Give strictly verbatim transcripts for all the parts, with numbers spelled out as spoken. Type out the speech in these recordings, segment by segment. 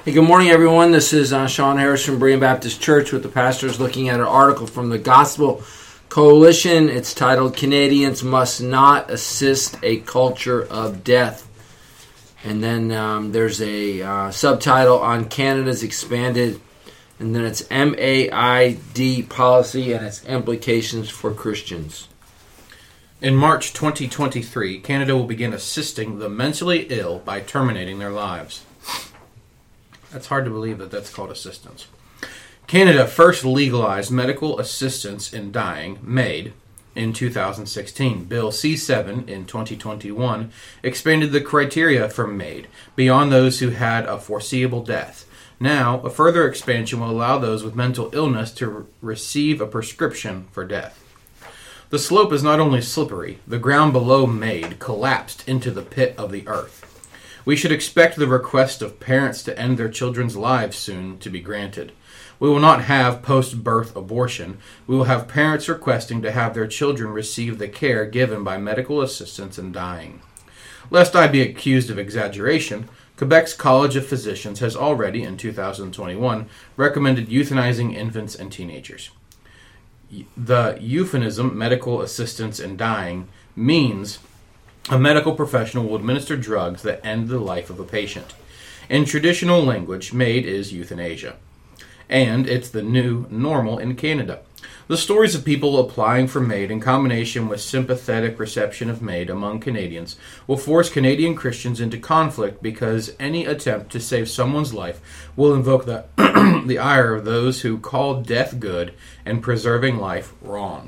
Hey, good morning, everyone. This is uh, Sean Harris from Berean Baptist Church with the pastors looking at an article from the Gospel Coalition. It's titled, Canadians Must Not Assist a Culture of Death. And then um, there's a uh, subtitle on Canada's expanded, and then it's M A I D policy and its implications for Christians. In March twenty twenty-three, Canada will begin assisting the mentally ill by terminating their lives. That's hard to believe that that's called assistance. Canada first legalized medical assistance in dying, MAID, in two thousand sixteen. Bill C seven in twenty twenty-one expanded the criteria for MAID beyond those who had a foreseeable death. Now, a further expansion will allow those with mental illness to re- receive a prescription for death. The slope is not only slippery, the ground below MAID collapsed into the pit of the earth. We should expect the request of parents to end their children's lives soon to be granted. We will not have post-birth abortion. We will have parents requesting to have their children receive the care given by medical assistants in dying. Lest I be accused of exaggeration, Quebec's College of Physicians has already, in two thousand twenty-one, recommended euthanizing infants and teenagers. The euphemism, medical assistance in dying, means a medical professional will administer drugs that end the life of a patient. In traditional language, MAID is euthanasia, and it's the new normal in Canada. The stories of people applying for MAID in combination with sympathetic reception of MAID among Canadians will force Canadian Christians into conflict because any attempt to save someone's life will invoke the, the ire of those who call death good and preserving life wrong.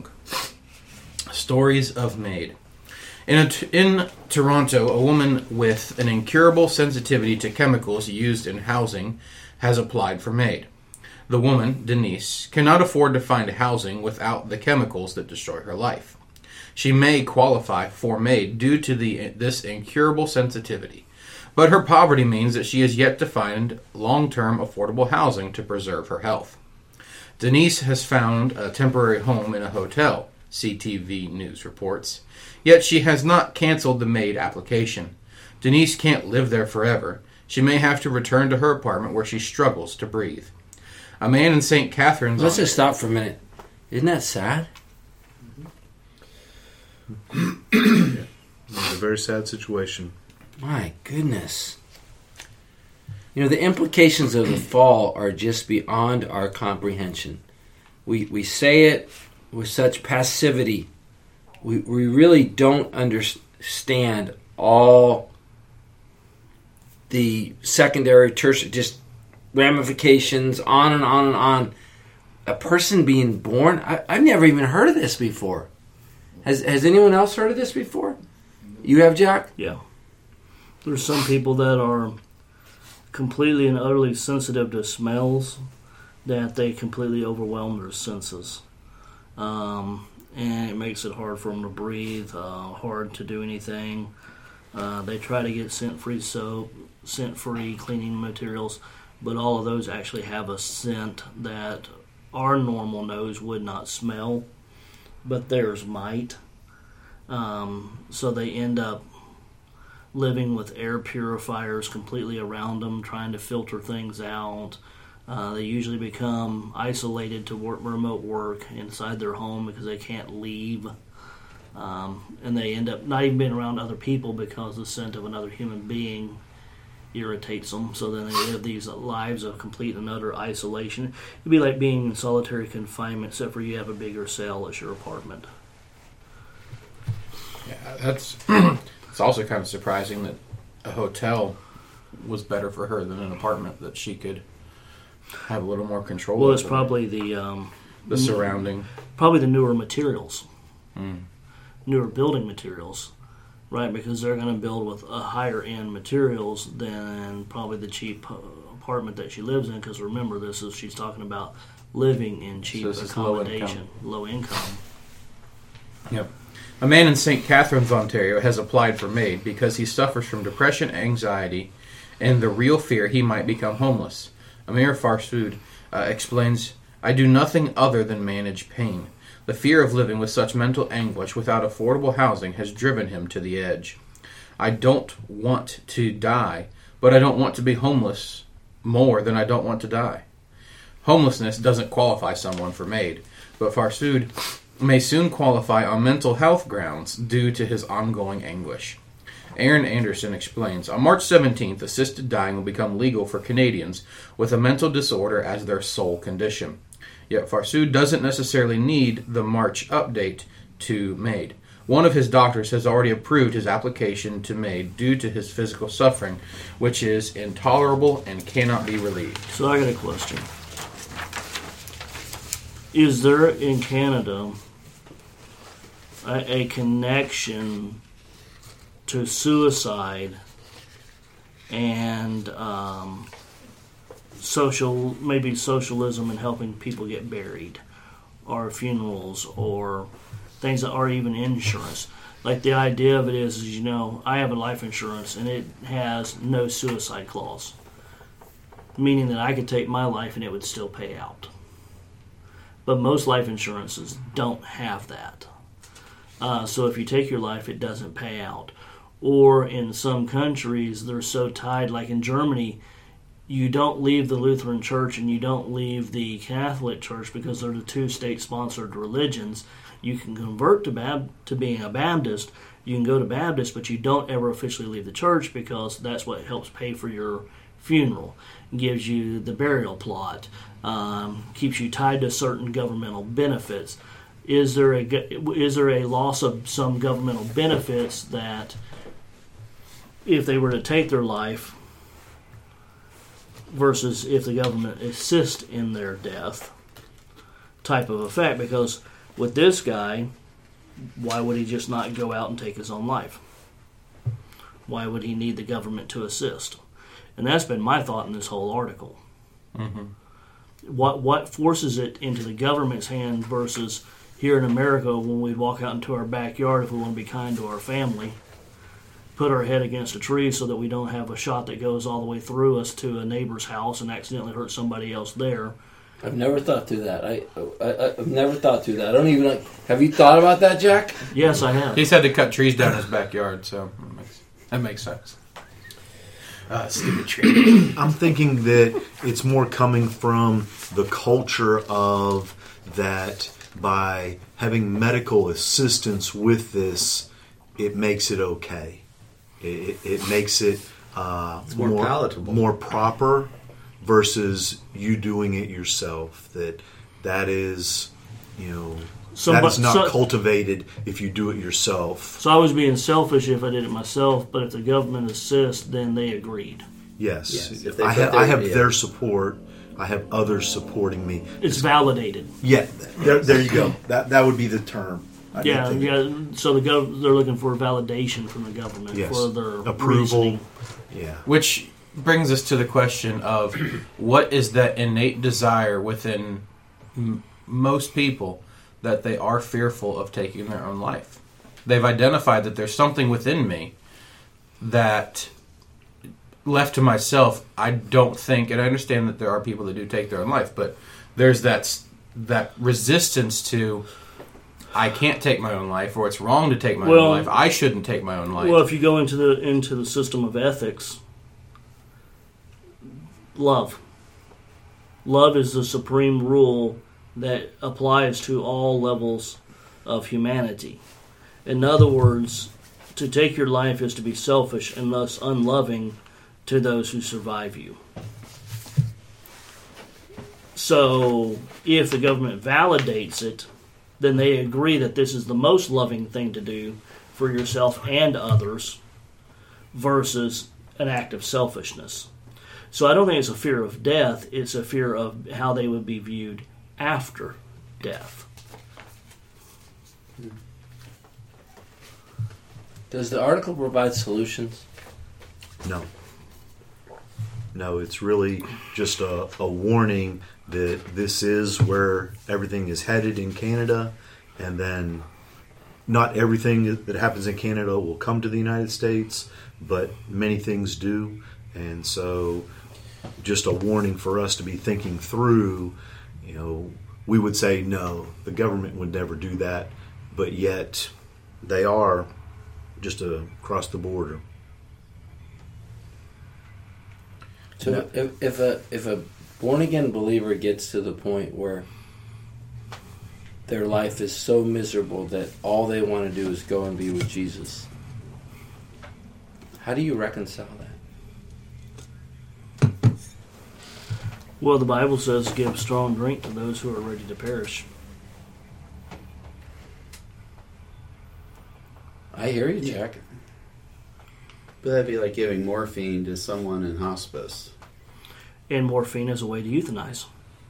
Stories of MAID. In, a t- in Toronto, a woman with an incurable sensitivity to chemicals used in housing has applied for MAID. The woman, Denise, cannot afford to find housing without the chemicals that destroy her life. She may qualify for MAID due to the, this incurable sensitivity, but her poverty means that she has yet to find long-term affordable housing to preserve her health. Denise has found a temporary home in a hotel, C T V News reports. Yet she has not canceled the MAID application. Denise can't live there forever. She may have to return to her apartment where she struggles to breathe. A man in Saint Catharines... Let's just stop for a minute. Isn't that sad? It's a very sad situation. My goodness. You know, the implications of the fall are just beyond our comprehension. We we say it with such passivity. We we really don't understand all the secondary, tertiary, just ramifications, on and on and on. A person being born, I, I've never even heard of this before. Has has anyone else heard of this before? You have, Jack? Yeah. There's some people that are completely and utterly sensitive to smells that they completely overwhelm their senses. Um... And it makes it hard for them to breathe, uh, hard to do anything. Uh, they try to get scent-free soap, scent-free cleaning materials, but all of those actually have a scent that our normal nose would not smell, but theirs might. Um, so they end up living with air purifiers completely around them, trying to filter things out. Uh, they usually become isolated to work, remote work inside their home because they can't leave. Um, and they end up not even being around other people because the scent of another human being irritates them. So then they live these lives of complete and utter isolation. It'd be like being in solitary confinement, except for you have a bigger cell as your apartment. Yeah, that's it's also kind of surprising that a hotel was better for her than an apartment that she could have a little more control. Well, it's probably the um, the surrounding, probably the newer materials, mm. newer building materials, right? Because they're going to build with a higher end materials than probably the cheap uh, apartment that she lives in. Because remember, this is she's talking about living in cheap so accommodation, low income. low income. Yep. A man in Saint Catharines, Ontario, has applied for MAID because he suffers from depression, anxiety, and the real fear he might become homeless. Amir Farsood uh, explains, I do nothing other than manage pain. The fear of living with such mental anguish without affordable housing has driven him to the edge. I don't want to die, but I don't want to be homeless more than I don't want to die. Homelessness doesn't qualify someone for MAID, but Farsood may soon qualify on mental health grounds due to his ongoing anguish. Aaron Anderson explains, on March seventeenth, assisted dying will become legal for Canadians with a mental disorder as their sole condition. Yet Farsood doesn't necessarily need the March update to MAID. One of his doctors has already approved his application to MAID due to his physical suffering, which is intolerable and cannot be relieved. So I got a question. Is there in Canada a, a connection to suicide and um, social, maybe socialism and helping people get buried, or funerals, or things that are even insurance? Like, the idea of it is, is, you know, I have a life insurance and it has no suicide clause, meaning that I could take my life and it would still pay out. But most life insurances don't have that. Uh, so if you take your life, it doesn't pay out. Or in some countries, they're so tied, like in Germany, you don't leave the Lutheran Church and you don't leave the Catholic Church because they're the two state-sponsored religions. You can convert to Bab- to being a Baptist. You can go to Baptist, but you don't ever officially leave the church because that's what helps pay for your funeral. It gives you the burial plot. Um, keeps you tied to certain governmental benefits. Is there a is there a loss of some governmental benefits that, if they were to take their life, versus if the government assists in their death, type of effect? Because with this guy, why would he just not go out and take his own life? Why would he need the government to assist? And that's been my thought in this whole article. Mm-hmm. What what forces it into the government's hand versus here in America, when we walk out into our backyard, if we want to be kind to our family, put our head against a tree so that we don't have a shot that goes all the way through us to a neighbor's house and accidentally hurt somebody else there. I've never thought through that. I, I I've never thought through that. I don't even like. Have you thought about that, Jack? Yes, I have. He's had to cut trees down his backyard, so that makes, that makes sense. Uh, stupid tree. I'm thinking that it's more coming from the culture of that by having medical assistance with this, it makes it okay. It, it makes it uh, it's more, more palatable, more proper, versus you doing it yourself. That that is, you know, Somebody, that is not so, cultivated if you do it yourself. So I was being selfish if I did it myself, but if the government assists, then they agreed. Yes, yes if they I, ha- their, I have yeah. their support. I have others supporting me. It's validated. Yeah, there, there you go. That that would be the term. I yeah, yeah. So the gov- they're looking for validation from the government yes. for their approval. Reasoning. Yeah, which brings us to the question of what is that innate desire within m- most people that they are fearful of taking their own life. They've identified that there's something within me that, left to myself, I don't think, and I understand that there are people that do take their own life, but there's that that resistance to, I can't take my own life, or it's wrong to take my well, own life. I shouldn't take my own life. Well, if you go into the into the system of ethics, love. Love is the supreme rule that applies to all levels of humanity. In other words, to take your life is to be selfish and thus unloving to those who survive you. So, if the government validates it, then they agree that this is the most loving thing to do for yourself and others versus an act of selfishness. So I don't think it's a fear of death, it's a fear of how they would be viewed after death. Does the article provide solutions? No. No, it's really just a, a warning that this is where everything is headed in Canada, and then not everything that happens in Canada will come to the United States, but many things do. And so just a warning for us to be thinking through, you know, we would say no, the government would never do that, but yet they are just across the border. So No. if, if a if a born again believer gets to the point where their life is so miserable that all they want to do is go and be with Jesus, how do you reconcile that? Well, the Bible says, give strong drink to those who are ready to perish. I hear you, Yeah. Jack. But that'd be like giving morphine to someone in hospice. And morphine is a way to euthanize.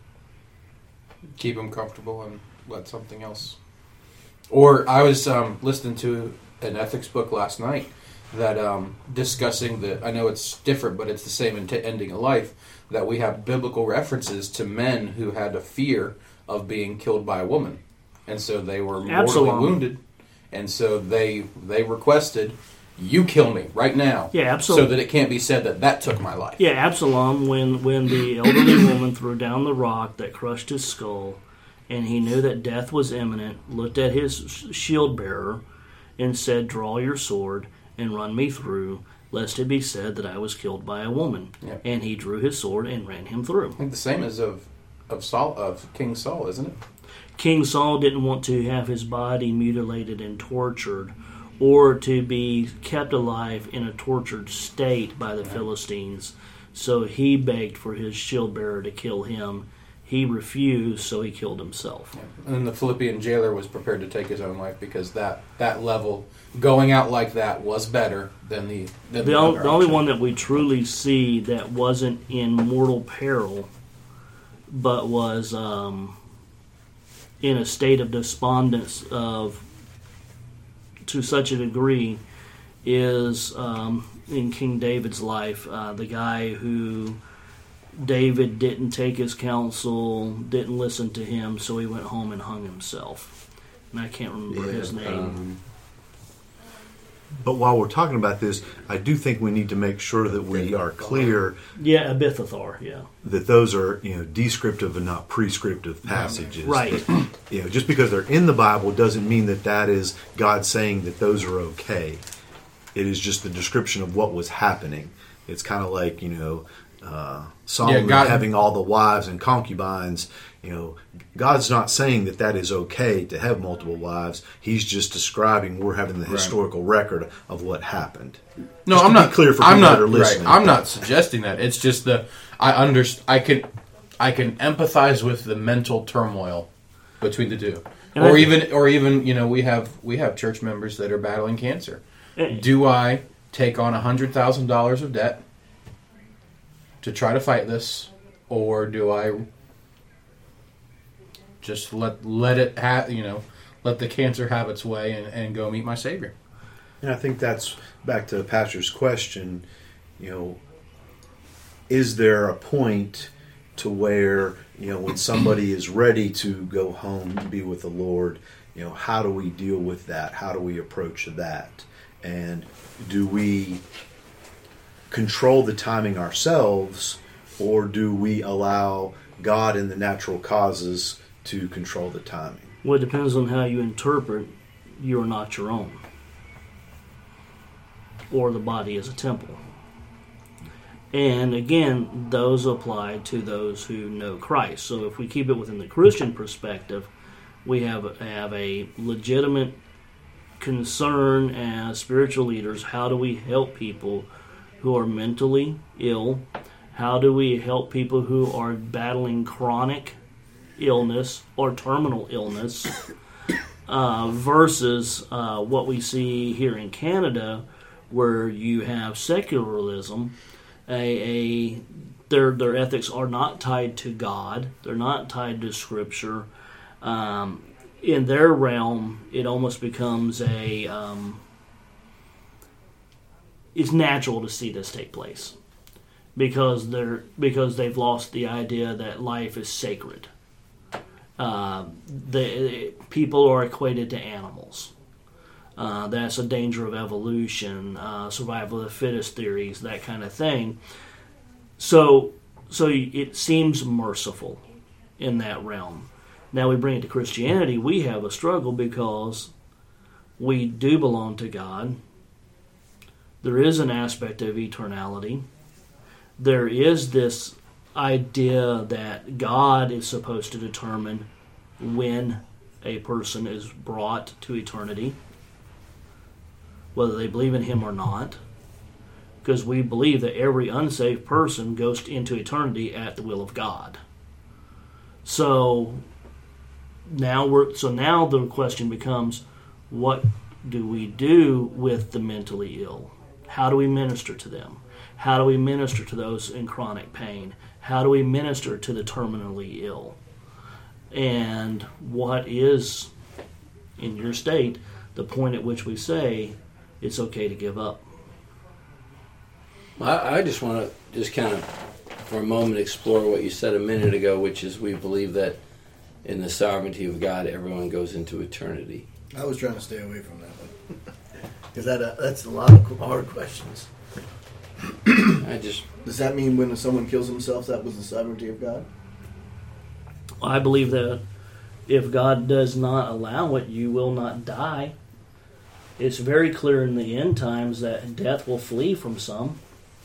Keep them comfortable and let something else. Or I was um, listening to an ethics book last night that um, discussing the. I know it's different, but it's the same in t- ending a life. That we have biblical references to men who had a fear of being killed by a woman, and so they were mortally Absalom. wounded, and so they they requested, "You kill me right now." Yeah, Absalom. So that it can't be said that that took my life. Yeah, Absalom, when, when the elderly woman threw down the rock that crushed his skull, and he knew that death was imminent, looked at his shield bearer and said, "Draw your sword and run me through, lest it be said that I was killed by a woman." Yeah. And he drew his sword and ran him through. I think the same as of of Saul of King Saul, isn't it? King Saul didn't want to have his body mutilated and tortured, or to be kept alive in a tortured state by the Philistines. So he begged for his shield bearer to kill him. He refused, so he killed himself. And then the Philippian jailer was prepared to take his own life because that, that level, going out like that, was better than the than The, the, o- other the only option. one that we truly see that wasn't in mortal peril, but was um, in a state of despondence of to such a degree, is um, in King David's life. Uh, the guy who David didn't take his counsel, didn't listen to him, so he went home and hung himself. And I can't remember his name. Um, But while we're talking about this, I do think we need to make sure that we are clear Yeah, Abithophar, yeah. that those are, you know, descriptive and not prescriptive passages. Right. You know, just because they're in the Bible doesn't mean that that is God saying that those are okay. It is just the description of what was happening. It's kind of like, you know, uh, Solomon Yeah, God- having all the wives and concubines. You know, God's not saying that that is okay to have multiple wives. He's just describing we're having the historical record of what happened. No, Just I'm to be not clear for I'm people not that are listening. Right, I'm not suggesting that. It's just the I underst- I can I can empathize with the mental turmoil between the two, And or I- even or even you know we have we have church members that are battling cancer. Eh. Do I take on a hundred thousand dollars of debt to try to fight this, or do I just let let it have you know let the cancer have its way and, and go meet my Savior? And I think that's back to the pastor's question, you know, is there a point to where, you know, when somebody is ready to go home to be with the Lord, you know, how do we deal with that? How do we approach that? And do we control the timing ourselves, or do we allow God and the natural causes to control the timing? Well, it depends on how you interpret "you are not your own," or the body as a temple. And again, those apply to those who know Christ. So if we keep it within the Christian perspective, we have, have a legitimate concern as spiritual leaders. How do we help people who are mentally ill? How do we help people who are battling chronic illness or terminal illness uh, versus uh, what we see here in Canada, where you have secularism. A, a their their ethics are not tied to God. They're not tied to Scripture. Um, in their realm, it almost becomes a um, it's natural to see this take place because they're because they've lost the idea that life is sacred. Uh, the people are equated to animals. Uh, that's a danger of evolution, uh, survival of the fittest theories, that kind of thing. So, so it seems merciful in that realm. Now we bring it to Christianity, we have a struggle because we do belong to God. There is an aspect of eternality. there is this idea that God is supposed to determine when a person is brought to eternity, whether they believe in him or not, because we believe that every unsaved person goes into eternity at the will of God. So now we're so now the question becomes, what do we do with the mentally ill? How do we minister to them? How do we minister to those in chronic pain? How do we minister to the terminally ill? And what is, in your state, the point at which we say it's okay to give up? I, I just want to just kind of, for a moment, explore what you said a minute ago, which is we believe that in the sovereignty of God, everyone goes into eternity. I was trying to stay away from that one. Because that, uh, that's a lot of hard questions. I just Does that mean when someone kills himself, that was the sovereignty of God? I believe that if God does not allow it, you will not die. It's very clear in the end times that death will flee from some.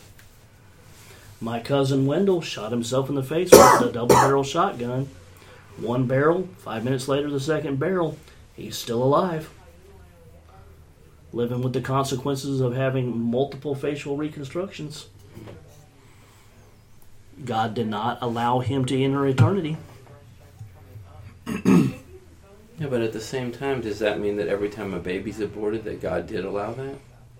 My cousin Wendell shot himself in the face with a double-barrel shotgun. One barrel, five minutes later the second barrel, he's still alive. Living with the consequences of having multiple facial reconstructions. God did not allow him to enter eternity. yeah, but at the same time, does that mean that every time a baby's aborted, that God did allow that?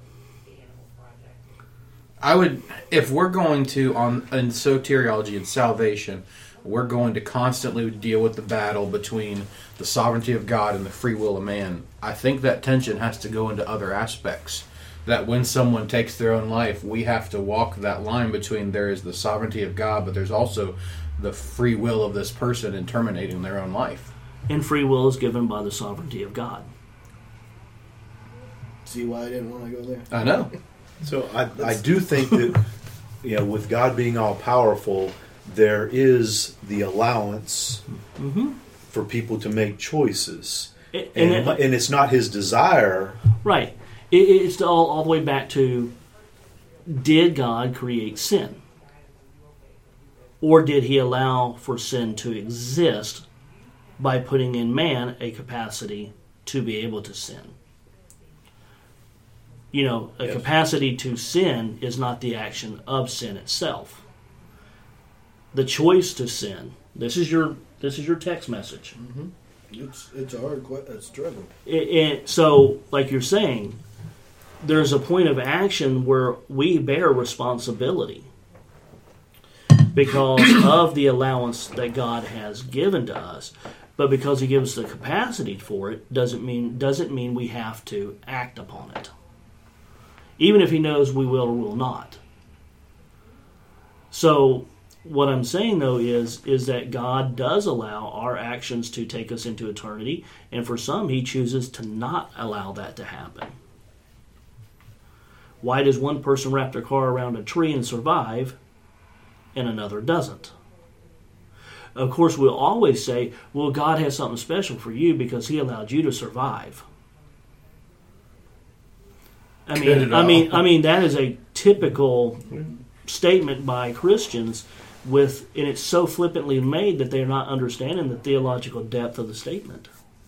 I would, if we're going to, on in soteriology and salvation, we're going to constantly deal with the battle between the sovereignty of God and the free will of man. I think that tension has to go into other aspects. That when someone takes their own life, we have to walk that line between there is the sovereignty of God, but there's also the free will of this person in terminating their own life. And free will is given by the sovereignty of God. See why I didn't want to go there? I know. So I, I do think that, you know, with God being all powerful, there is the allowance Mm-hmm. for people to make choices, And, and, and, and it's not his desire. right. It, it's all, all the way back to, did God create sin? Or did he allow for sin to exist by putting in man a capacity to be able to sin? You know, a Yes. capacity to sin is not the action of sin itself. The choice to sin. This is your this is your text message. Mm-hmm. It's it's a hard que- a struggle. It, it, so, like you're saying, there's a point of action where we bear responsibility because of the allowance that God has given to us. But because he gives the capacity for it, doesn't mean doesn't mean we have to act upon it. Even if he knows we will or will not. So, what I'm saying, though, is, is that God does allow our actions to take us into eternity, and for some, he chooses to not allow that to happen. Why does one person wrap their car around a tree and survive, and another doesn't? Of course, we'll always say, well, God has something special for you because he allowed you to survive. I mean, I mean, I mean that is a typical statement by Christians, with, and it's so flippantly made that they're not understanding the theological depth of the statement.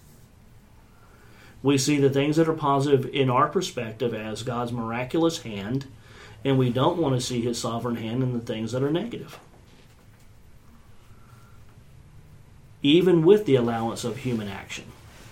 We see the things that are positive in our perspective as God's miraculous hand, and we don't want to see his sovereign hand in the things that are negative. Even with the allowance of human action.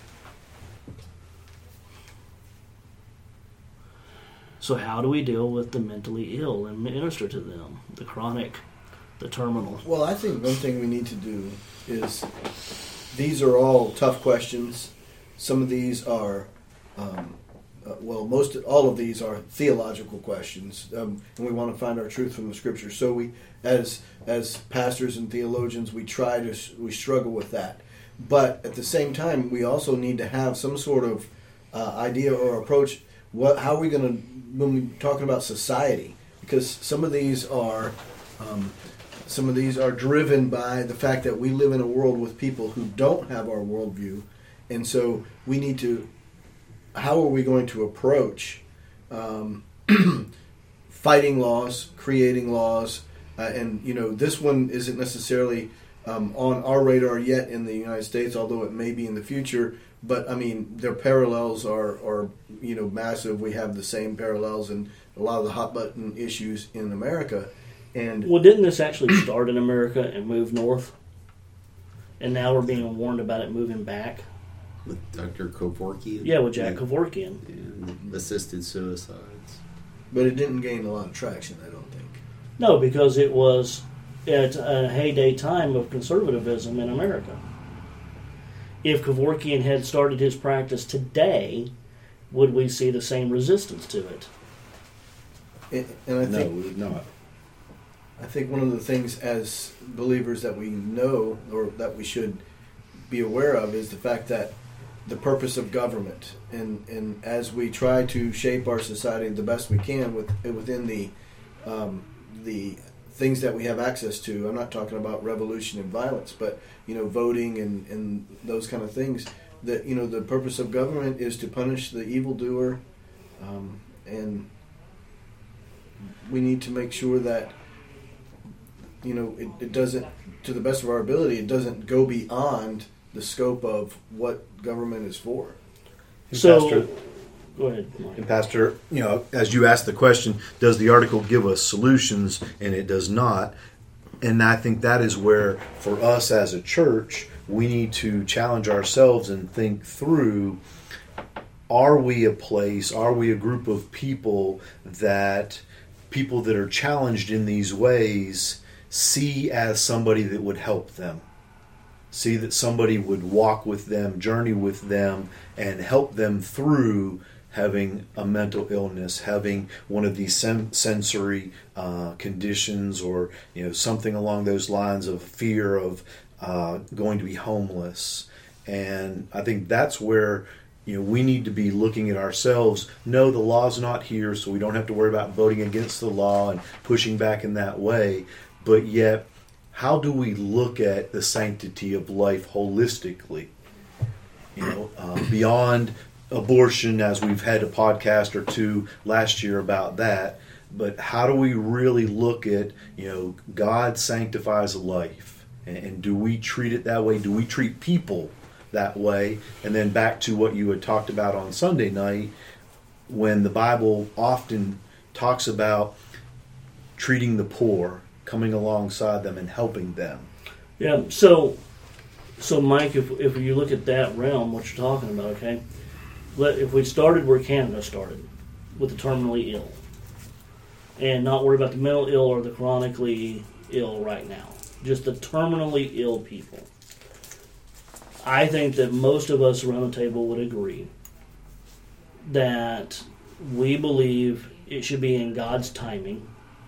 So how do we deal with the mentally ill and minister to them, the chronic, the terminal? Well, I think one thing we need to do is, these are all tough questions. Some of these are, um, uh, well, most all of these are theological questions, um, and we want to find our truth from the Scripture. So we, as as pastors and theologians, we try to we struggle with that. But at the same time, we also need to have some sort of uh, idea or approach. What, how are we going to, when we're talking about society? Because some of these are, um, some of these are driven by the fact that we live in a world with people who don't have our worldview, and so we need to. How are we going to approach um, fighting laws, creating laws, uh, and you know this one isn't necessarily um, on our radar yet in the United States, although it may be in the future. But I mean, their parallels are, are you know massive. We have the same parallels in a lot of the hot button issues in America. And well, didn't this actually start in America and move north? And now we're being warned about it moving back. With Doctor Kevorkian? Yeah, with Jack yeah. Kevorkian. And assisted suicides. But it didn't gain a lot of traction, I don't think. No, because it was at a heyday time of conservatism in America. If Kevorkian had started his practice today, would we see the same resistance to it? And, and I No, think we would not. I think one of the things as believers that we know or that we should be aware of is the fact that the purpose of government, and, and as we try to shape our society the best we can with, within the um, the things that we have access to. I'm not talking about revolution and violence, but you know, voting and, and those kind of things. That you know, the purpose of government is to punish the evildoer, um, and we need to make sure that you know it, it doesn't, to the best of our ability, it doesn't go beyond the scope of what government is for. So, Pastor, go ahead, Mike. And Pastor, you know, as you asked the question, does the article give us solutions? And it does not. And I think that is where, for us as a church, we need to challenge ourselves and think through, are we a place, are we a group of people that people that are challenged in these ways see as somebody that would help them? See that somebody would walk with them, journey with them, and help them through having a mental illness, having one of these sen- sensory uh, conditions, or you know something along those lines of fear of uh, going to be homeless. And I think that's where you know we need to be looking at ourselves. No, the law's not here, so we don't have to worry about voting against the law and pushing back in that way. But yet, how do we look at the sanctity of life holistically? You know, uh, beyond abortion, as we've had a podcast or two last year about that. But how do we really look at, you know, God sanctifies life? And, and do we treat it that way? Do we treat people that way? And then back to what you had talked about on Sunday night, when the Bible often talks about treating the poor, coming alongside them and helping them. Yeah, so, so Mike, if if you look at that realm, what you're talking about, okay, let, if we started where Canada started, with the terminally ill, and not worry about the mental ill or the chronically ill right now, just the terminally ill people, I think that most of us around the table would agree that we believe it should be in God's timing,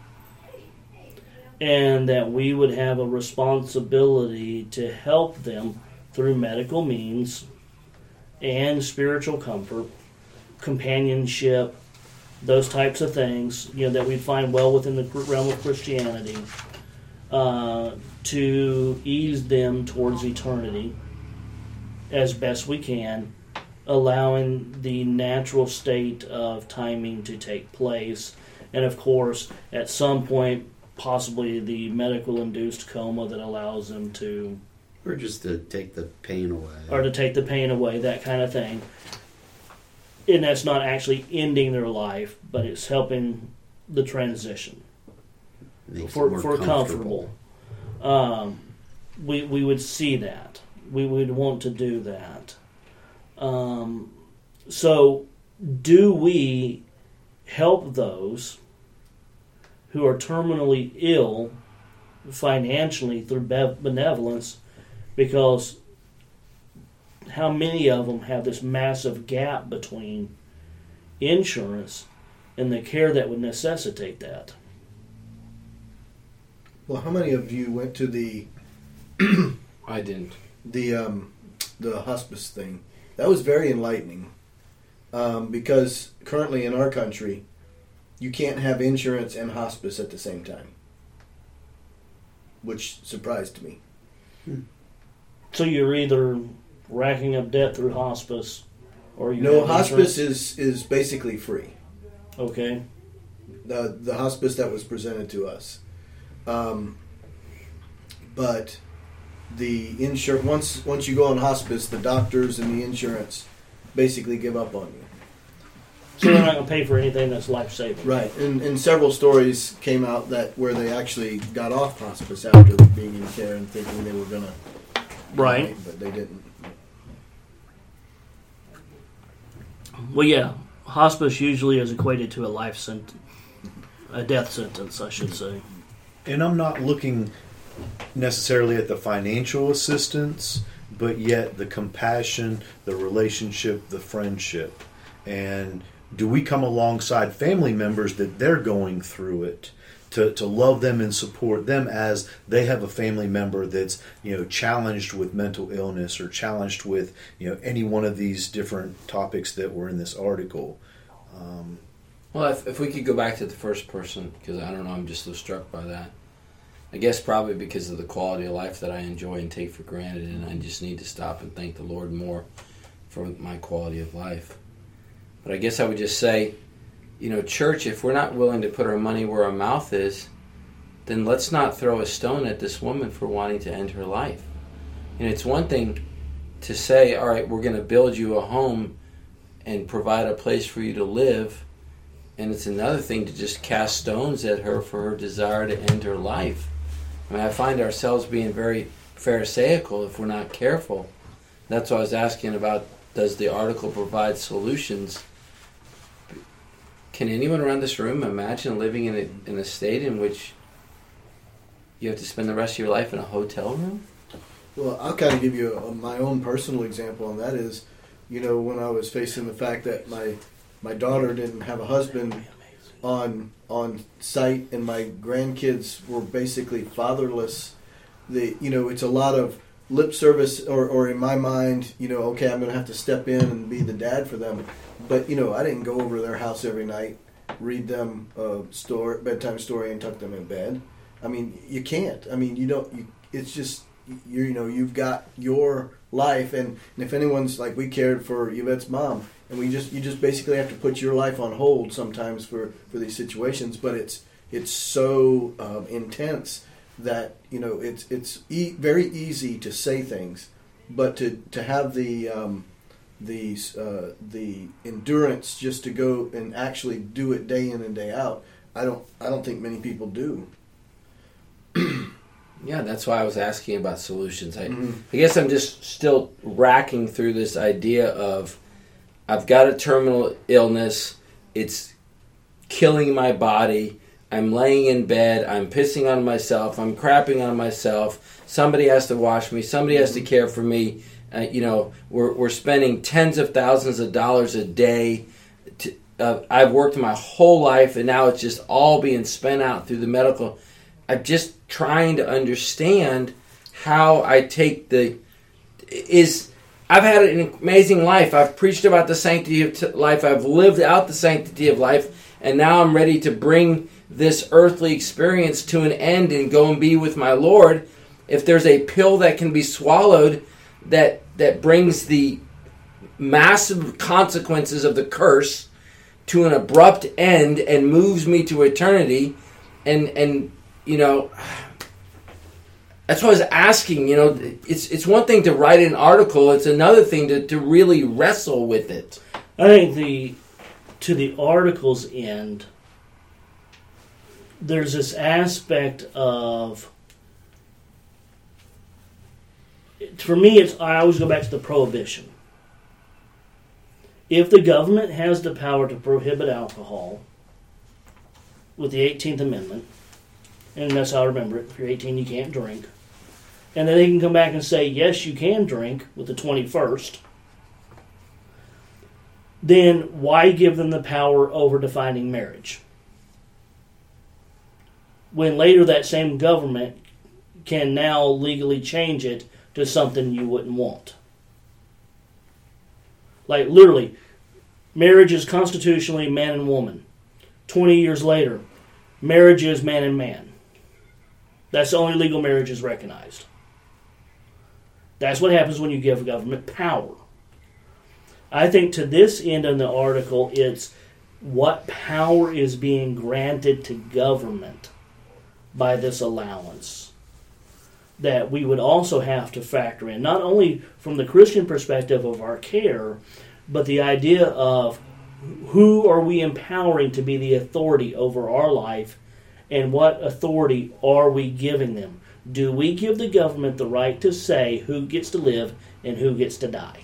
and that we would have a responsibility to help them through medical means and spiritual comfort, companionship, those types of things, you know, that we find well within the realm of Christianity, uh, to ease them towards eternity as best we can, allowing the natural state of timing to take place, and of course, at some point, possibly the medical-induced coma that allows them to... Or just to take the pain away. Or to take the pain away, that kind of thing. And that's not actually ending their life, but it's helping the transition. Makes For, it more for comfortable. comfortable. Um, we, we would see that. We would want to do that. Um, so, do we help those who are terminally ill financially through benevolence, because how many of them have this massive gap between insurance and the care that would necessitate that? Well, how many of you went to the I didn't. the um, the hospice thing? That was very enlightening, um, because currently in our country, you can't have insurance and hospice at the same time, which surprised me. So you're either racking up debt through hospice, or you No, have hospice insurance? is, is basically free. Okay. The the hospice that was presented to us, Um, but the insur once once you go on hospice, the doctors and the insurance basically give up on you. So they're not going to pay for anything that's life-saving. Right, and, and several stories came out that where they actually got off hospice after being in care and thinking they were going to, Right. but they didn't. Well, yeah, hospice usually is equated to a life sentence, a death sentence, I should say. And I'm not looking necessarily at the financial assistance, but yet the compassion, the relationship, the friendship. And do we come alongside family members that they're going through it to, to love them and support them as they have a family member that's, you know, challenged with mental illness or challenged with, you know, any one of these different topics that were in this article. Um, Well, if, if we could go back to the first person, because I don't know, I'm just so struck by that. I guess probably because of the quality of life that I enjoy and take for granted, and I just need to stop and thank the Lord more for my quality of life. But I guess I would just say, you know, church, if we're not willing to put our money where our mouth is, then let's not throw a stone at this woman for wanting to end her life. And it's one thing to say, all right, we're going to build you a home and provide a place for you to live, and it's another thing to just cast stones at her for her desire to end her life. I mean, I find ourselves being very pharisaical if we're not careful. That's why I was asking about, does the article provide solutions? Can anyone around this room imagine living in a, in a state in which you have to spend the rest of your life in a hotel room? Well, I'll kind of give you a, my own personal example, and that is, you know, when I was facing the fact that my my daughter didn't have a husband on on site, and my grandkids were basically fatherless. The you know, it's a lot of lip service, or, or in my mind, you know, okay, I'm going to have to step in and be the dad for them. But, you know, I didn't go over to their house every night, read them a story, bedtime story, and tuck them in bed. I mean, you can't. I mean, you don't, you, it's just, you you know, you've got your life. And, and if anyone's, like, we cared for Yvette's mom, and we just, you just basically have to put your life on hold sometimes for, for these situations. But it's, it's so um, intense that, you know, it's it's e- very easy to say things, but to, to have the um, the uh, the endurance just to go and actually do it day in and day out, I don't I don't think many people do. Yeah, that's why I was asking about solutions. I, Mm-hmm. I guess I'm just still racking through this idea of I've got a terminal illness, it's killing my body. I'm laying in bed, I'm pissing on myself, I'm crapping on myself, somebody has to wash me, somebody has to care for me. Uh, you know, we're we're spending tens of thousands of dollars a day. To, uh, I've worked my whole life, and now it's just all being spent out through the medical. I'm just trying to understand how I take the... is I've had an amazing life. I've preached about the sanctity of t- life. I've lived out the sanctity of life, and now I'm ready to bring this earthly experience to an end and go and be with my Lord. If there's a pill that can be swallowed that that brings the massive consequences of the curse to an abrupt end and moves me to eternity, and and you know, that's what I was asking. You know, it's it's one thing to write an article; it's another thing to, to really wrestle with it. I think the to the article's end, there's this aspect of, for me, it's I always go back to the prohibition. If the government has the power to prohibit alcohol with the eighteenth Amendment, and that's how I remember it, if you're eighteen you can't drink, and then they can come back and say, yes, you can drink with the twenty-first, then why give them the power over defining marriage? When later that same government can now legally change it to something you wouldn't want. Like literally, marriage is constitutionally man and woman. twenty years later, marriage is man and man. That's the only legal marriage is recognized. That's what happens when you give government power. I think to this end in the article, it's what power is being granted to government by this allowance that we would also have to factor in, not only from the Christian perspective of our care, but the idea of who are we empowering to be the authority over our life, and what authority are we giving them? Do we give the government the right to say who gets to live and who gets to die?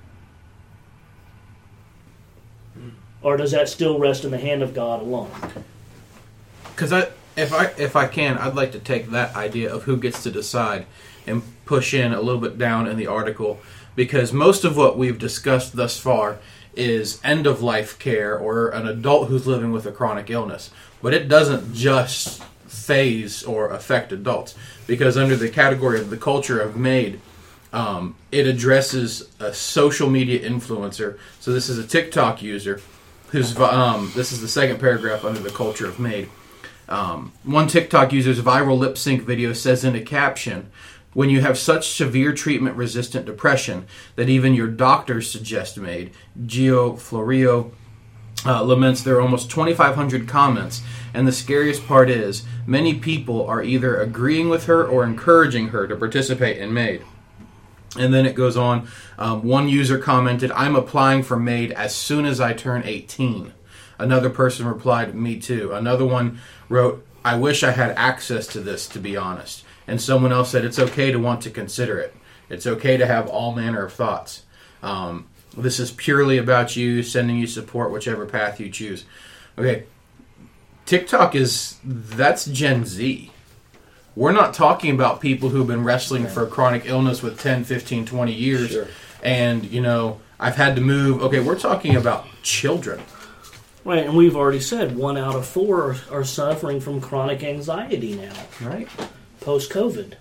Or does that still rest in the hand of God alone? Because I, if I, if I can, I'd like to take that idea of who gets to decide and push in a little bit down in the article, because most of what we've discussed thus far is end-of-life care or an adult who's living with a chronic illness. But it doesn't just phase or affect adults, because under the category of the culture of MAID, um, it addresses a social media influencer. So this is a TikTok user who's, um, this is the second paragraph under the culture of MAID. Um, one TikTok user's viral lip sync video says in a caption, "When you have such severe treatment-resistant depression that even your doctors suggest MAID." Gio Florio uh, laments there are almost twenty-five hundred comments, and the scariest part is many people are either agreeing with her or encouraging her to participate in MAID. And then it goes on. Um, one user commented, "I'm applying for MAID as soon as I turn eighteen." Another person replied, "Me too." Another one wrote, "I wish I had access to this, to be honest." And someone else said, "It's okay to want to consider it. It's okay to have all manner of thoughts. Um, this is purely about you, sending you support, whichever path you choose." Okay, TikTok is, that's Gen Z. We're not talking about people who've been wrestling for chronic illness with ten, fifteen, twenty years. Sure. And, you know, I've had to move. Okay, we're talking about children. Right, and we've already said one out of four are, are suffering from chronic anxiety now, Right. post-COVID.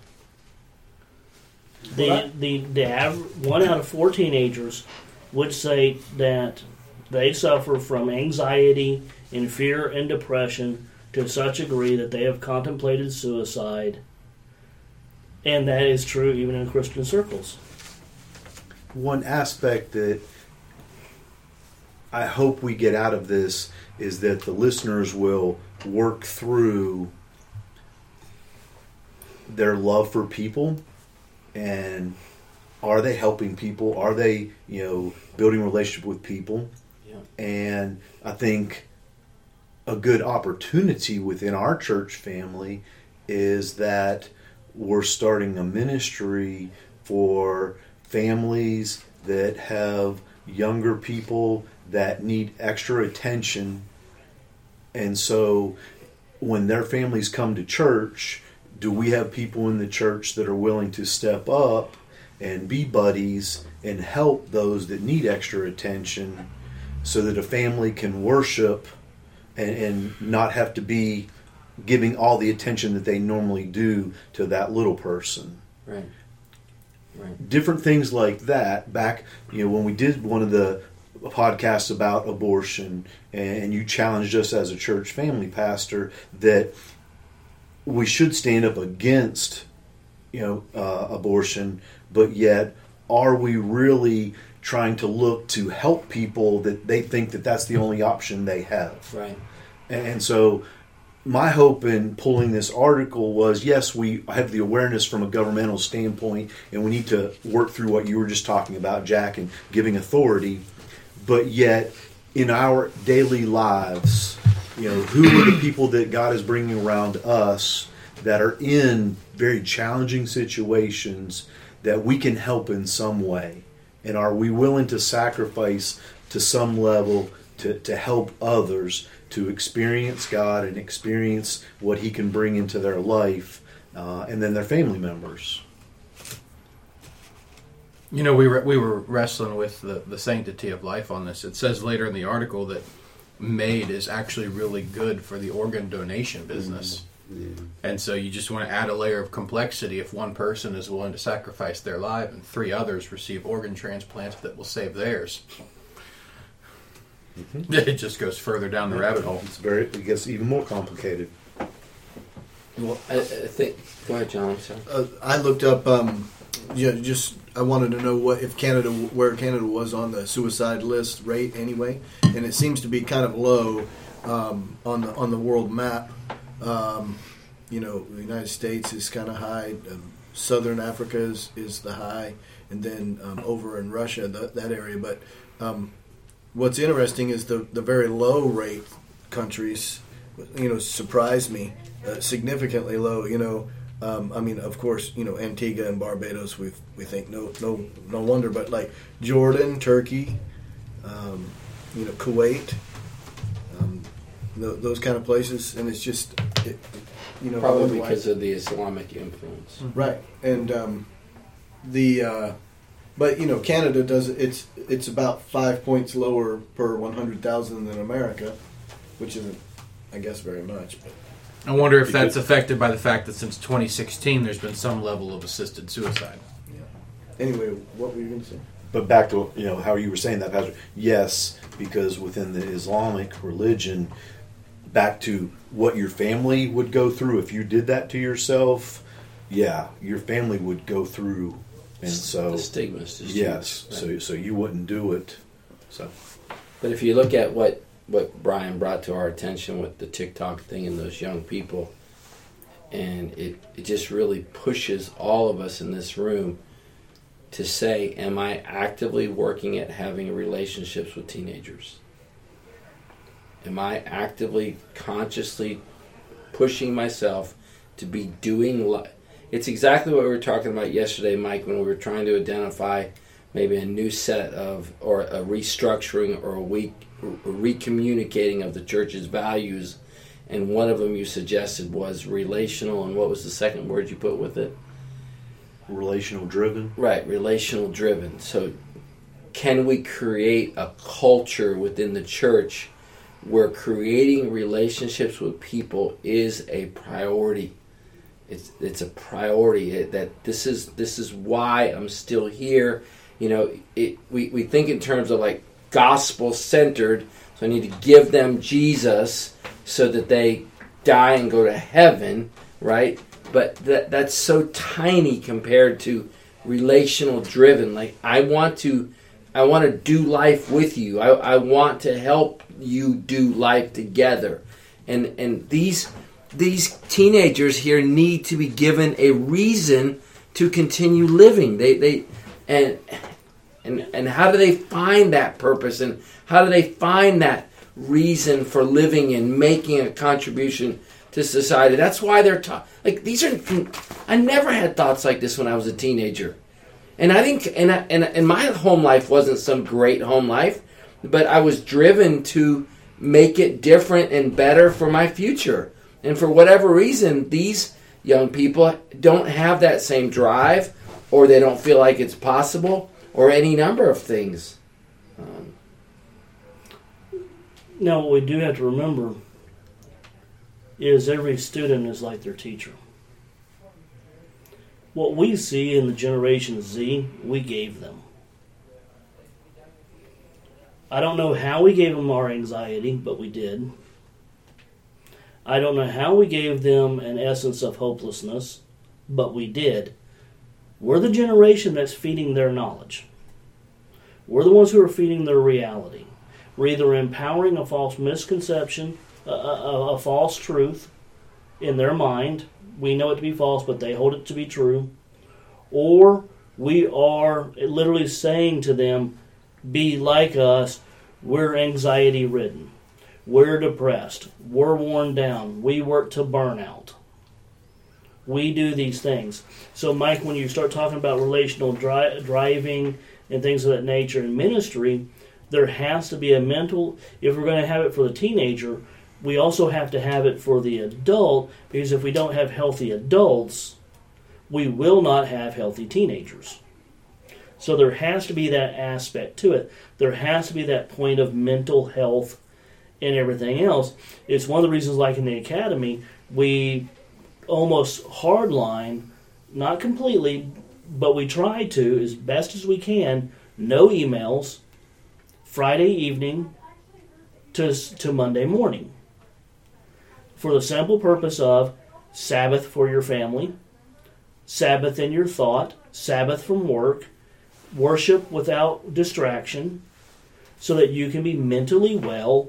The, Well, that- the, the av- one out of four teenagers would say that they suffer from anxiety and fear and depression to such a degree that they have contemplated suicide. And that is true even in Christian circles. One aspect that I hope we get out of this is that the listeners will work through their love for people, and are they helping people? Are they, you know, building a relationship with people? Yeah. And I think a good opportunity within our church family is that we're starting a ministry for families that have younger people that need extra attention. And so when their families come to church, do we have people in the church that are willing to step up and be buddies and help those that need extra attention so that a family can worship and, and not have to be giving all the attention that they normally do to that little person? Right. Right. Different things like that. Back, you know, when we did one of the podcasts about abortion, and you challenged us as a church family pastor that we should stand up against, you know, uh, abortion, but yet are we really trying to look to help people that they think that that's the only option they have? Right. And, and so my hope in pulling this article was, yes, we have the awareness from a governmental standpoint, and we need to work through what you were just talking about, Jack, and giving authority. But yet, in our daily lives, you know, who are the people that God is bringing around us that are in very challenging situations that we can help in some way? And are we willing to sacrifice to some level to, to help others to experience God and experience what He can bring into their life, uh, and then their family members? You know, we were, we were wrestling with the, the sanctity of life on this. It says later in the article that MAID is actually really good for the organ donation business. Yeah. And so you just want to add a layer of complexity. If one person is willing to sacrifice their life and three others receive organ transplants that will save theirs, mm-hmm. It just goes further down the rabbit hole. It's very, it gets even more complicated. Well, I, I think. Go ahead, John. Sorry. Uh, I looked up. Um, yeah, just I wanted to know what if Canada, where Canada was on the suicide list rate anyway, and it seems to be kind of low um, on the on the world map. Um, you know, the United States is kind of high. Um, Southern Africa is, is the high, and then um, over in Russia, the, that area. But um, what's interesting is the, the very low rate countries, you know, surprised me uh, significantly low. You know, um, I mean, of course, you know, Antigua and Barbados, we we think no no no wonder, but like Jordan, Turkey, um, you know, Kuwait, um, th- those kind of places, and it's just, it, you know, Probably because of the Islamic influence. right, and um, the. Uh, But you know, Canada does it's it's about five points lower per one hundred thousand than America, which isn't, I guess, very much. But I wonder if that's affected by the fact that since twenty sixteen there's been some level of assisted suicide. yeah. Anyway, what were you going to say? But back to, you know, how you were saying that, Pastor. Yes, because within the Islamic religion, back to what your family would go through if you did that to yourself. Yeah, your family would go through. And so, the stigma is just yes, huge, so right? so you wouldn't do it. So, But if you look at what, what Brian brought to our attention with the TikTok thing and those young people, and it, it just really pushes all of us in this room to say, am I actively working at having relationships with teenagers? Am I actively, consciously pushing myself to be doing life? It's exactly what we were talking about yesterday, Mike, when we were trying to identify maybe a new set of, or a restructuring or a, week, a recommunicating of the church's values. And one of them you suggested was relational, and what was the second word you put with it? relational driven. Right, relational driven. So can we create a culture within the church where creating relationships with people is a priority? It's it's a priority. It, that this is this is why I'm still here. You know, it, we we think in terms of like gospel centered. So I need to give them Jesus so that they die and go to heaven, right? But that that's so tiny compared to relational driven. Like I want to, I want to do life with you. I, I want to help you do life together, and and these. These teenagers here need to be given a reason to continue living. They they and and and how do they find that purpose, and how do they find that reason for living and making a contribution to society? That's why they're taught. Like these are. I never had thoughts like this when I was a teenager, and I think and I, and and my home life wasn't some great home life, but I was driven to make it different and better for my future. And for whatever reason, these young people don't have that same drive, or they don't feel like it's possible, or any number of things. Um, now, what we do have to remember is every student is like their teacher. What we see in the Generation Z, we gave them. I don't know how we gave them our anxiety, but we did. I don't know how we gave them an essence of hopelessness, but we did. We're the generation that's feeding their knowledge. We're the ones who are feeding their reality. We're either empowering a false misconception, a, a, a false truth in their mind. We know it to be false, but they hold it to be true. Or we are literally saying to them, be like us, we're anxiety-ridden. We're depressed. We're worn down. We work to burnout. We do these things. So, Mike, when you start talking about relational dri- driving and things of that nature in ministry, there has to be a mental, if we're going to have it for the teenager, we also have to have it for the adult, because if we don't have healthy adults, we will not have healthy teenagers. So there has to be that aspect to it. There has to be that point of mental health and everything else. It's one of the reasons, like in the academy, we almost hardline, not completely, but we try to, as best as we can, no emails, Friday evening to, to Monday morning. For the simple purpose of Sabbath for your family, Sabbath in your thought, Sabbath from work, worship without distraction, so that you can be mentally well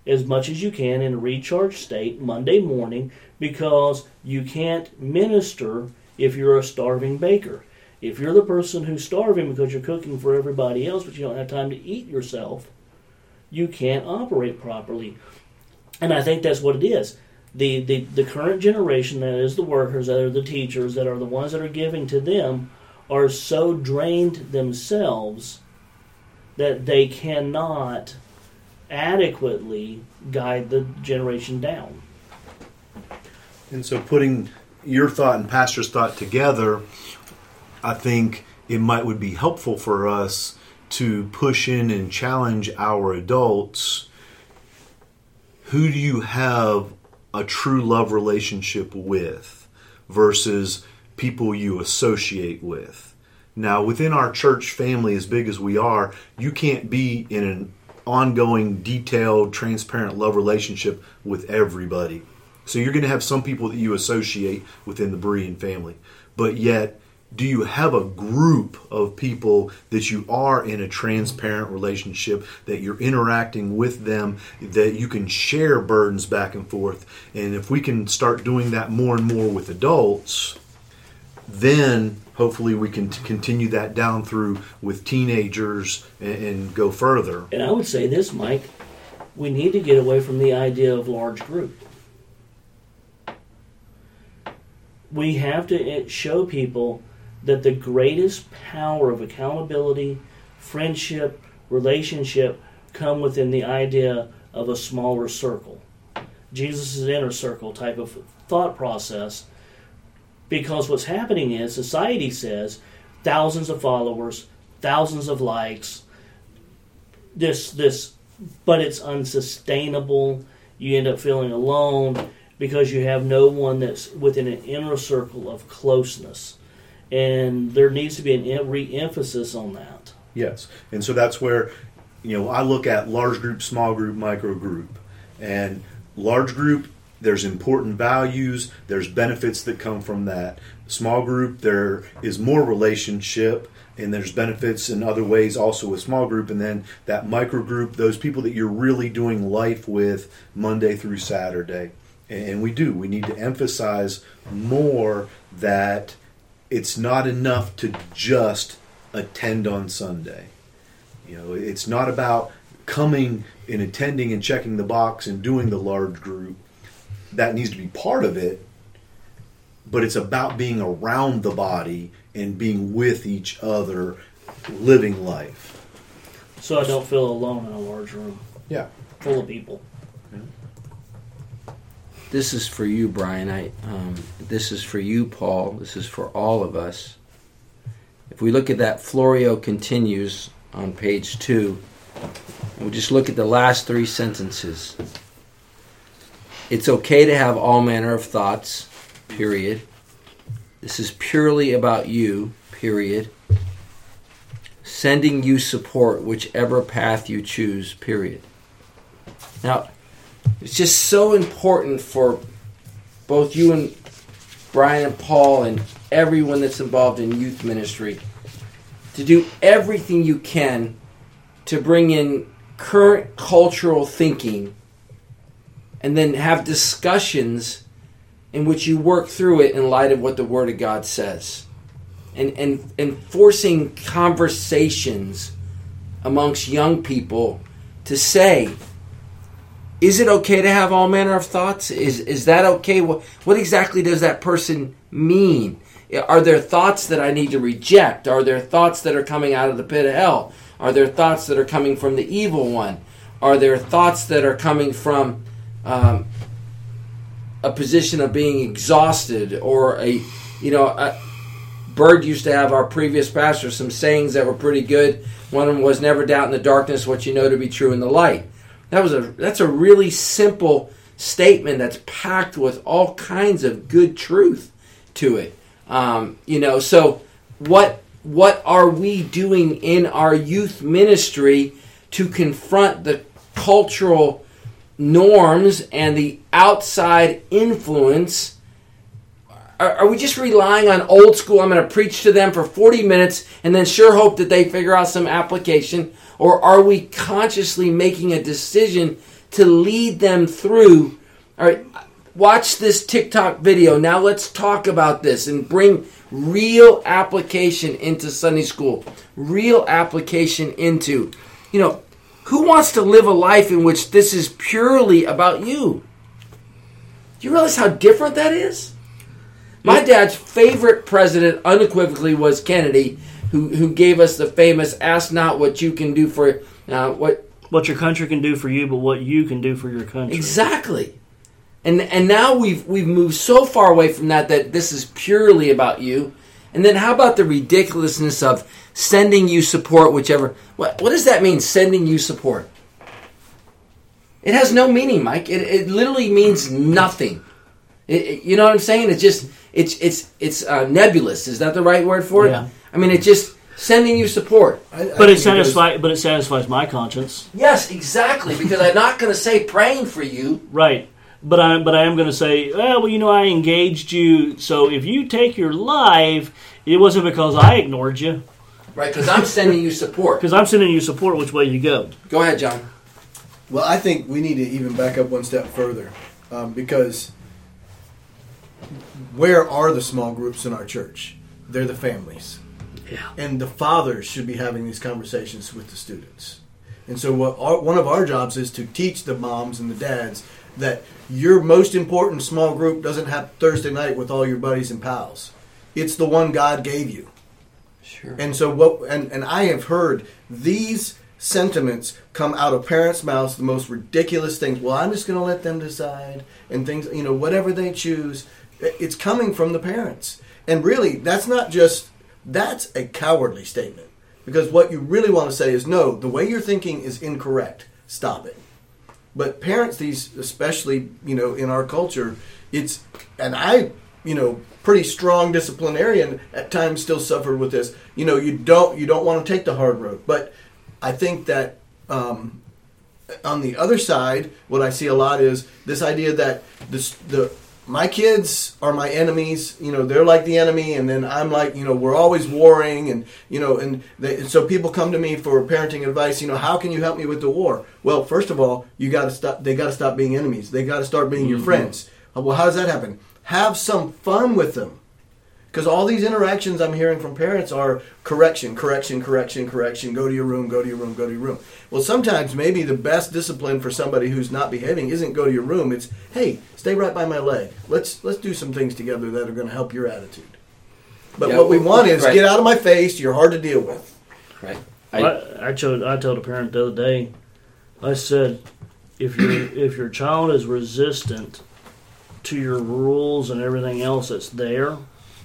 as much as you can in a recharge state Monday morning, because you can't minister if you're a starving baker. If you're the person who's starving because you're cooking for everybody else, but you don't have time to eat yourself, you can't operate properly. And I think that's what it is. The, the, the current generation, that is the workers, that are the teachers, that are the ones that are giving to them, are so drained themselves that they cannot adequately guide the generation down. And so putting your thought and pastor's thought together, I think it might would be helpful for us to push in and challenge our adults. Who do you have a true love relationship with versus people you associate with? Now, within our church family, as big as we are, you can't be in an ongoing, detailed, transparent love relationship with everybody. So you're going to have some people that you associate within the Berean family. But yet, do you have a group of people that you are in a transparent relationship, that you're interacting with them, that you can share burdens back and forth? And if we can start doing that more and more with adults, then hopefully we can t- continue that down through with teenagers and, and go further. And I would say this, Mike, we need to get away from the idea of large group. We have to show people that the greatest power of accountability, friendship, relationship come within the idea of a smaller circle. Jesus' inner circle type of thought process. Because what's happening is society says thousands of followers, thousands of likes, this, this, but it's unsustainable. You end up feeling alone because you have no one that's within an inner circle of closeness. And there needs to be an re-emphasis on that. Yes. And so that's where, you know, I look at large group, small group, micro group. And large group, there's important values, there's benefits that come from that. Small group, there is more relationship, and there's benefits in other ways also with small group. And then that micro group, those people that you're really doing life with Monday through Saturday. And we do. We need to emphasize more that it's not enough to just attend on Sunday. You know, it's not about coming and attending and checking the box and doing the large group. That needs to be part of it, but it's about being around the body and being with each other, living life. So I don't feel alone in a large room. Yeah. Full of people. This is for you, Brian. I. Um, this is for you, Paul. This is for all of us. If we look at that, Florio continues on page two, and we just look at the last three sentences. It's okay to have all manner of thoughts, period. This is purely about you, period. Sending you support whichever path you choose, period. Now, it's just so important for both you and Brian and Paul and everyone that's involved in youth ministry to do everything you can to bring in current cultural thinking and then have discussions in which you work through it in light of what the Word of God says. And, and, and forcing conversations amongst young people to say, is it okay to have all manner of thoughts? Is is that okay? What, what exactly does that person mean? Are there thoughts that I need to reject? Are there thoughts that are coming out of the pit of hell? Are there thoughts that are coming from the evil one? Are there thoughts that are coming from um, a position of being exhausted? Or a, you know, a, Bird used to have, our previous pastor, some sayings that were pretty good. One of them was, never doubt in the darkness what you know to be true in the light. That was a that's a really simple statement that's packed with all kinds of good truth to it. Um, you know, so what what are we doing in our youth ministry to confront the cultural norms and the outside influence? Are, are we just relying on old school, I'm going to preach to them for forty minutes and then sure hope that they figure out some application? Or are we consciously making a decision to lead them through. All right, watch this TikTok video. Now let's talk about this and bring real application into Sunday school. Real application into, you know, who wants to live a life in which this is purely about you? Do you realize how different that is? My dad's favorite president unequivocally was Kennedy, who who gave us the famous "Ask not what you can do for uh, what what your country can do for you, but what you can do for your country." Exactly. And and now we've we've moved so far away from that that this is purely about you. And then how about the ridiculousness of sending you support, whichever. What what does that mean? Sending you support. It has no meaning, Mike. It it literally means nothing. It, it, you know what I'm saying? It's just it's it's it's uh, nebulous. Is that the right word for it? Yeah. I mean, it's just sending you support. I, I But it think satisfies. goes- But it satisfies my conscience. Yes, exactly. Because I'm not going to say praying for you. Right. But I but I am going to say, well, well, you know, I engaged you. So if you take your life, it wasn't because I ignored you. Right, because I'm sending you support. Because I'm sending you support which way you go. Go ahead, John. Well, I think we need to even back up one step further, um, because where are the small groups in our church? They're the families. Yeah. And the fathers should be having these conversations with the students. And so what our, one of our jobs is to teach the moms and the dads that your most important small group doesn't have Thursday night with all your buddies and pals. It's the one God gave you. Sure. And so what and, and I have heard these sentiments come out of parents' mouths, the most ridiculous things. Well, I'm just going to let them decide, and things, you know, whatever they choose. It's coming from the parents. And really, that's not just, that's a cowardly statement. Because what you really want to say is, no, the way you're thinking is incorrect. Stop it. But parents, these, especially, you know, in our culture, it's, and I, you know, pretty strong disciplinarian at times still suffered with this. You know, you don't, you don't want to take the hard road. But I think that um, on the other side, what I see a lot is this idea that this, the my kids are my enemies. You know, they're like the enemy, and then I'm like, you know, we're always warring, and you know, and, they, and so people come to me for parenting advice. You know, how can you help me with the war? Well, first of all, you got to stop. They got to stop being enemies. They got to start being mm-hmm. your friends. Well, how does that happen? Have some fun with them. Because all these interactions I'm hearing from parents are correction, correction, correction, correction, go to your room, go to your room, go to your room. Well, sometimes maybe the best discipline for somebody who's not behaving isn't go to your room. It's, hey, stay right by my leg. Let's let's do some things together that are going to help your attitude. But yeah, what we want is right. get out of my face. You're hard to deal with. Right. I, I, I, told, I told a parent the other day, I said, if your if your child is resistant to your rules and everything else that's there,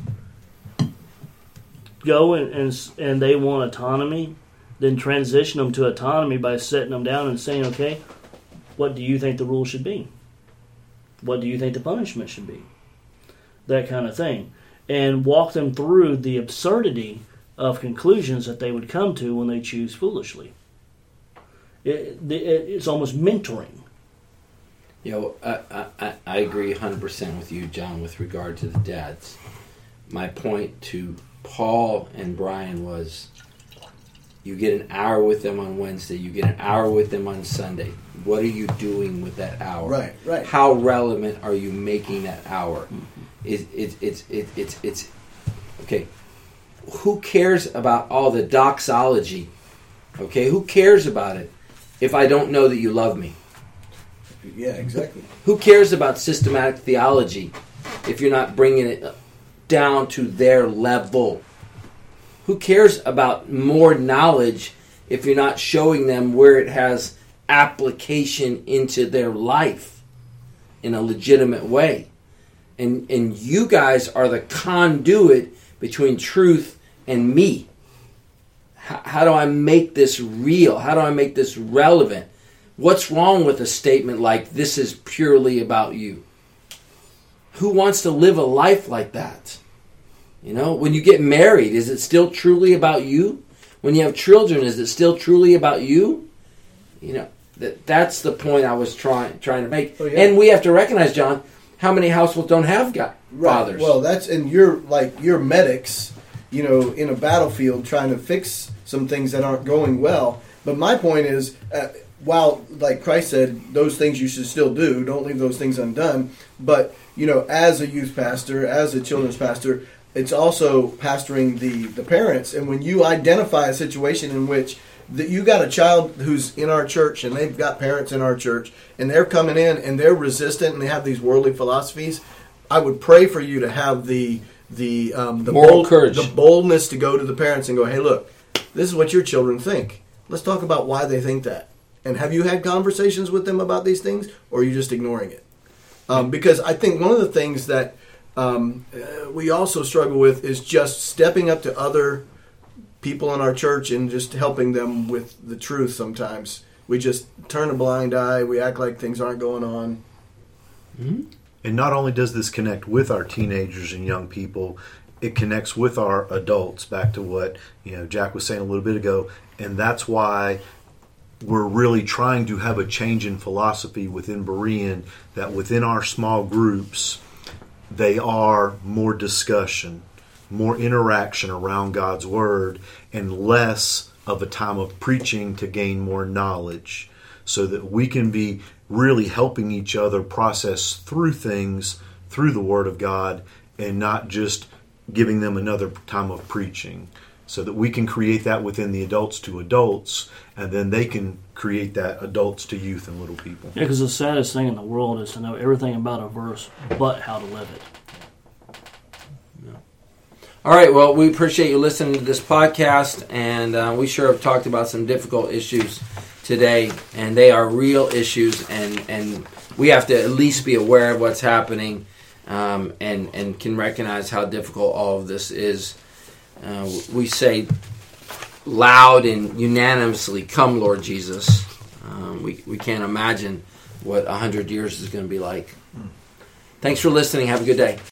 go and, and and they want autonomy, then transition them to autonomy by setting them down and saying, okay, what do you think the rule should be? What do you think the punishment should be? That kind of thing. And walk them through the absurdity of conclusions that they would come to when they choose foolishly. It, it, it's almost mentoring. You know, I, I, I agree one hundred percent with you, John, with regard to the dads. My point to Paul and Brian was, you get an hour with them on Wednesday, you get an hour with them on Sunday. What are you doing with that hour? Right, right. How relevant are you making that hour? Mm-hmm. It, it, it's, it, it's, it's, okay, who cares about all the doxology? Okay, who cares about it if I don't know that you love me? Yeah, exactly. Who cares about systematic theology if you're not bringing it down to their level? Who cares about more knowledge if you're not showing them where it has application into their life in a legitimate way? And and you guys are the conduit between truth and me. How, how do I make this real? How do I make this relevant? What's wrong with a statement like, this is purely about you? Who wants to live a life like that? You know, when you get married, is it still truly about you? When you have children, is it still truly about you? You know, that that's the point I was trying trying to make. Oh, yeah. And we have to recognize, John, how many households don't have God, right. fathers? Well, that's, and you're like, you're medics, you know, in a battlefield trying to fix some things that aren't going well. But my point is, uh, while, like Christ said, those things you should still do, don't leave those things undone. But, you know, as a youth pastor, as a children's pastor, it's also pastoring the, the parents. And when you identify a situation in which that you got a child who's in our church and they've got parents in our church and they're coming in and they're resistant and they have these worldly philosophies, I would pray for you to have the the um, the, Moral bold, courage. the boldness to go to the parents and go, hey, look, this is what your children think. Let's talk about why they think that. And have you had conversations with them about these things, or are you just ignoring it? Um, because I think one of the things that um, uh, we also struggle with is just stepping up to other people in our church and just helping them with the truth sometimes. We just turn a blind eye. We act like things aren't going on. Mm-hmm. And not only does this connect with our teenagers and young people, it connects with our adults, back to what, you know, Jack was saying a little bit ago. And that's why we're really trying to have a change in philosophy within Berean, that within our small groups, they are more discussion, more interaction around God's Word, and less of a time of preaching to gain more knowledge, so that we can be really helping each other process through things through the Word of God, and not just giving them another time of preaching, so that we can create that within the adults to adults, and then they can create that adults to youth and little people. Yeah, because the saddest thing in the world is to know everything about a verse but how to live it. All right, well, we appreciate you listening to this podcast, and uh, we sure have talked about some difficult issues today, and they are real issues, and, and we have to at least be aware of what's happening, um, and, and can recognize how difficult all of this is. Uh, we say loud and unanimously, "Come, Lord Jesus." Um, we, we can't imagine what a hundred years is going to be like. Thanks for listening. Have a good day.